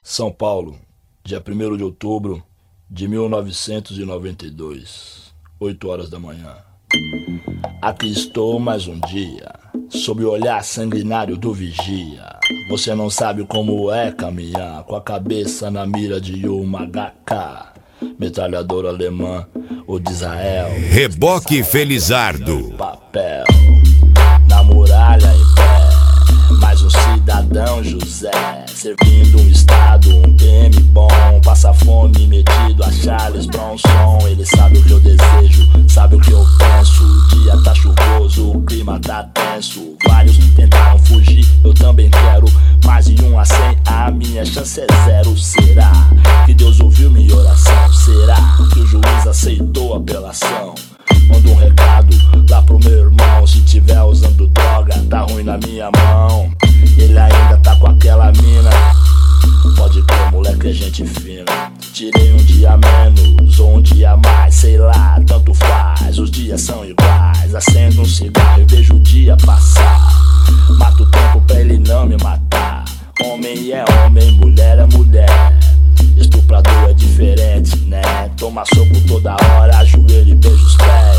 São Paulo, dia 1º de outubro de 1992, 8 horas da manhã. Aqui estou mais um dia, sob o olhar sanguinário do vigia. Você não sabe como é caminhar com a cabeça na mira de uma HK, metralhadora alemã ou de Israel. Reboque Felizardo. Papel na muralha em pé, mais um cidadão José, servindo um estado, um PM bom, passa fome metido a Charles Bronson. Ele sabe o que eu desejo, sabe o que eu penso. O dia tá chuvoso, o clima tá tenso. Vários tentaram fugir, eu também quero. Mais de 1 a 100, a minha chance é 0. Será que Deus ouviu minha oração? Será que o juiz aceitou a apelação? Manda um recado lá pro meu irmão, se tiver usando droga, tá ruim na minha mão. Ele ainda tá com aquela mina, pode crer, moleque é gente fina. Tirei um dia menos ou um dia mais, sei lá, tanto faz, os dias são iguais. Acendo um cigarro e vejo o dia passar, mato o tempo pra ele não me matar. Homem é homem, mulher é mulher, estuprador é diferente, né? Toma soco toda hora, ajoelho e beija os pés.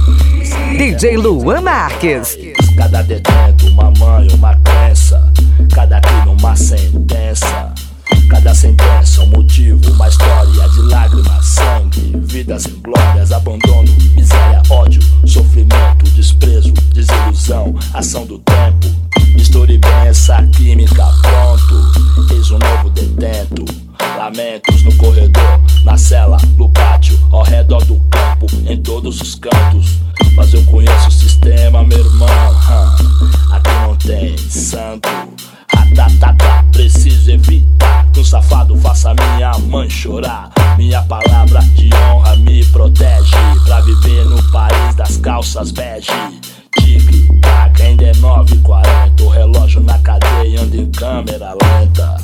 DJ Luan Marques. Cada detento, uma mãe, uma crença, cada crime uma sentença. Cada sentença um motivo, uma história de lágrimas, sangue, vidas em glórias, abandono, miséria, ódio, sofrimento, desprezo, desilusão, ação do tempo. Misture bem essa química, pronto, eis um novo detento. Lamentos no corredor, na cela, no pátio, ao redor do campo, em todos os cantos. Mas eu conheço o sistema, meu irmão, aqui não tem santo. Preciso evitar que um safado faça minha mãe chorar. Minha palavra de honra me protege pra viver no país das calças bege. Tic-tac, ainda é 9h40, o relógio na cadeia anda em câmera lenta.